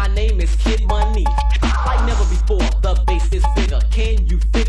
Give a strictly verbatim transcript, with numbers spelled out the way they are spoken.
My name is Kid Money. Like never before, the bass is bigger. Can you feel